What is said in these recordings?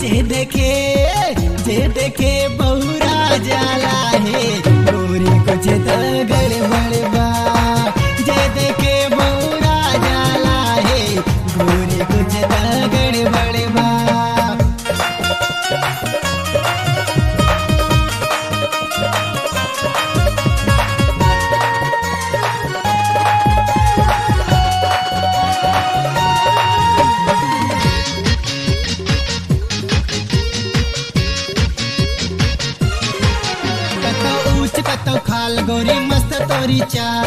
जे देखे बहुरा जाला है गोरी कुछ तो गड़बड़ बा। जे देखे बहुरा जाला है गोरी कुछ तो गड़बड़ बा। कतो खाल गोरी मस्त तोरी चाल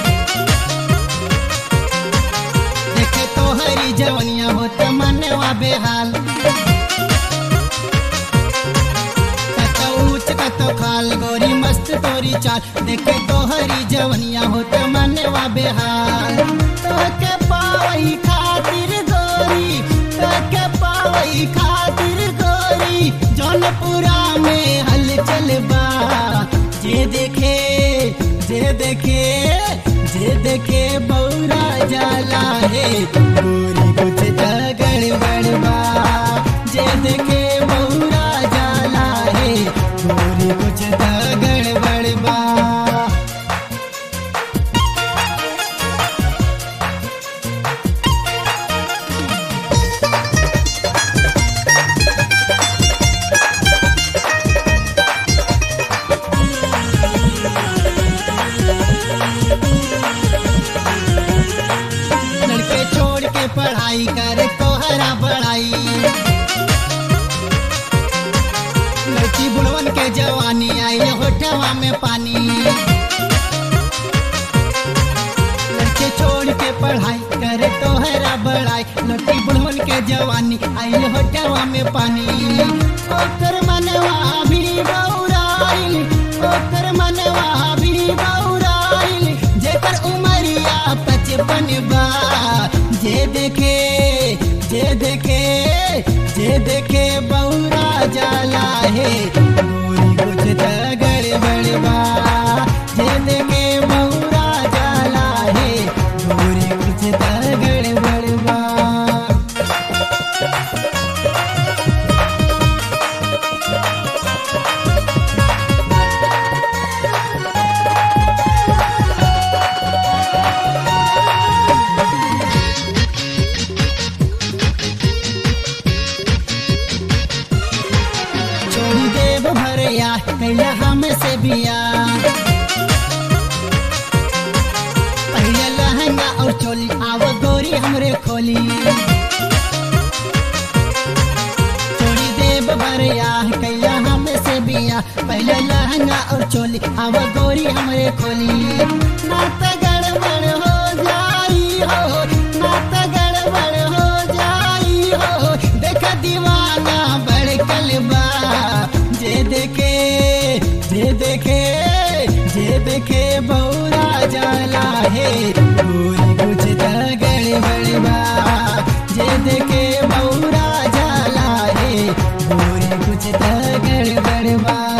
देखे तो हरी जवनिया होत मनवा बेहाल। कतो ऊंच कतो खाल गोरी मस्त तोरी चाल देखे तो हरी जवनिया होत मनवा बेहाल। तो के पावई खातिर गोरी तो के पावई खातिर गोरी जौनपुरा में हलचल बा। जे देखे बहुरा जाला है गोरी कुछ तो गड़बड़ बा। जे देखे बहुरा जाला है गोरी कुछ तो गड़बड़ बा। पढ़ाई करे तोहरा बड़ाई लड़की बुढ़वन के जवानी आई होठवा में पानी। लड़के छोड़ के पढ़ाई करे तोहरा बड़ाई लड़की बुढ़वन के जवानी आई होठवा में पानी। ओकर मनवा भी बौराइल ओकर मनवा भी बौराइल जेकर उमरिया 55 बा। जे देखे बहुरा जाला है गोरी कुछ तो गड़बड़ बा। जे देखे बहुरा जाला है गोरी कुछ तो गड़बड़ बा। भरया कैला हमसे बिया पहले लहंगा और चोली आव गोरी हमरे खोली। चोरी देव भरया कैला हमसे बिया पहले लहंगा और चोली आव गोरी हमरे खोली। ना तो गड़बड़ हो जाई हो ना तो गड़बड़ हो जाई हो देखा दीवाना बड़कल बा। जे देखे बहुरा जाला है गोरी कुछ तो गड़बड़ बा। जे देखे बहुरा जाला है गोरी कुछ तो गड़बड़ बा।